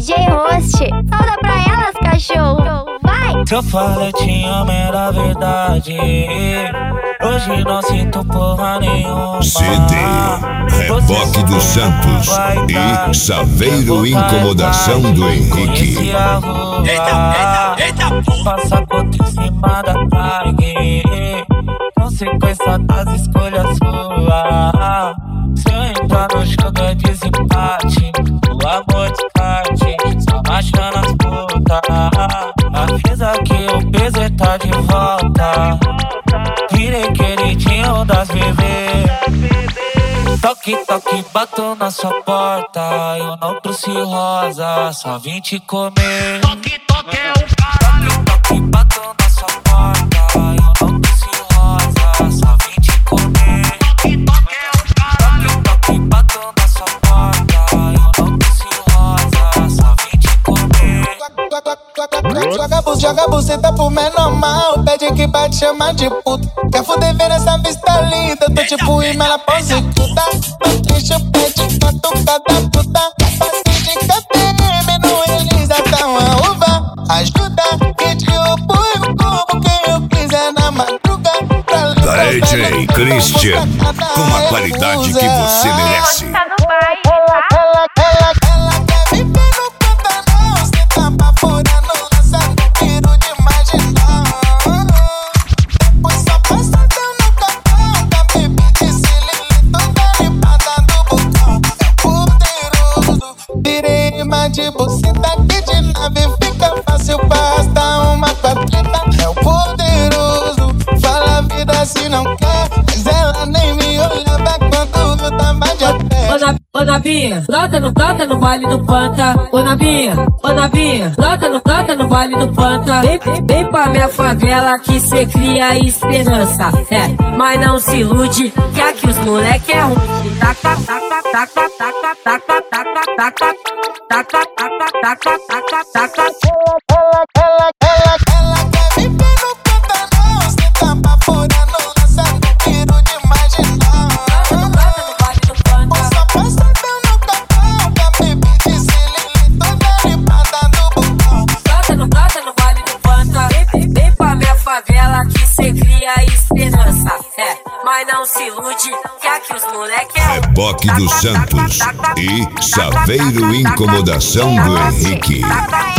DJ Host. Solta pra elas, cachorro. Vai! Se eu falo eu te amo era verdade. Hoje não sinto porra nenhuma. CD Reboque dos Santos e Saveiro Incomodação do Henrique. Eita, passa contra em cima da tag. Consequência das escolhas suas. Se eu entrar no jogo é desempate. O amor descarte, só baixando as putas. Avisa que o peso tá de volta. Virei queridinho das bebês. Toque, toque, bato na sua porta. Eu não trouxe rosa, só vim te comer. Toque, toque é o caralho. Toque, bato na sua porta. Eu não trouxe rosa, só vim te comer. Toque, toque é o caralho. Toque, bato na sua porta. Eu não trouxe rosa, só vim te comer. Joga a buceta pro menor mal. Pede que bate, chama de puta. Quer fuder ver essa vista linda? Tô tipo imela prostituta. Tô triste, pede catucada puta. Passe de KTM no Elisa, tá uma uva. Ajuda que te opõe como quem eu quiser na madruga. DJ Christian, com a qualidade que você merece. Tá no baile, Ela quer viver no Pantanal. Cê tá baforando, lançando tiro de marginal. Depois só passada no capão. Da baby de Cilili, toda limpada do botão. É poderoso, virei imã de buceta. Que de nave fica fácil pra arrastar uma quadrita. É o poderoso, fala a vida se não quer. Mas ela nem me olhava quando eu tava de a pé. Ô Nabinha, brota no baile do Panta. Ô Nabinha, brota no baile do Panta. Vem pra minha favela que cê cria esperança. É, mas não se ilude, que aqui os moleque é ruim. Taca, taca, taca, taca, taca, taca, taca, taca, taca, taca, taca. Ela quer viver no Pantanal. Cê tá baforando, lançando tiro de marginal. Só passada no capão. Da baby de Cilili, toda limpada do botão. Brota no baile do Panta. Vem pra minha favela que cê cria esperança. É, mas não se ilude, que aqui os moleque é ruim. Reboque dos Santos e Saveiro Incomodação do Henrique.